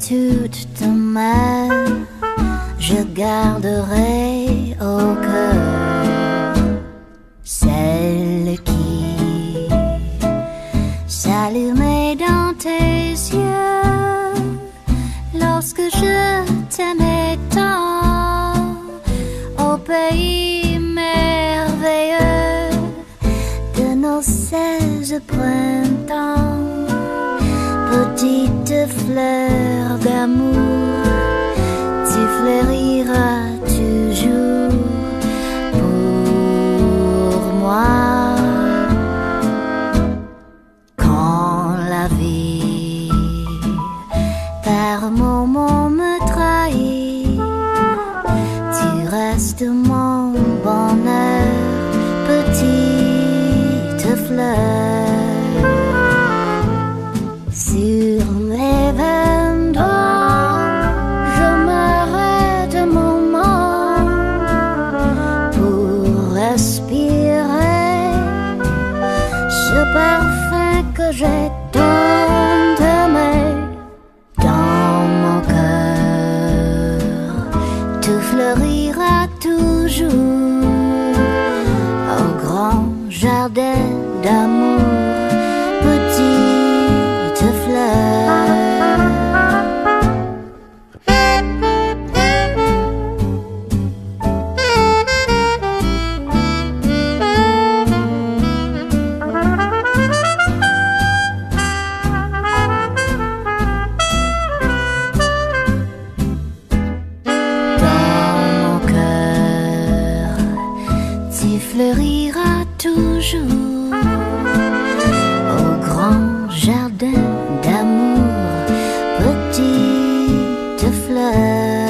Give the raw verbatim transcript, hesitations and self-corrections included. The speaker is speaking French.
toute ta main, je garderai au cœur celle qui s'allumait dans tes yeux lorsque je t'aimais tant au pays merveilleux de nos seize printemps. Petite fleur d'amour, tu fleuriras toujours pour moi. Quand la vie par moments me trahit, tu restes mon bonheur, petite fleur. Sur mes vingt-trois, je m'arrête un moment pour respirer ce parfum que j'ai tant aimé. Dans mon cœur, tout fleurira toujours au grand jardin d'amour, petite fleur. Dans mon cœur, tu fleuriras toujours au grand jardin d'amour, petite fleur.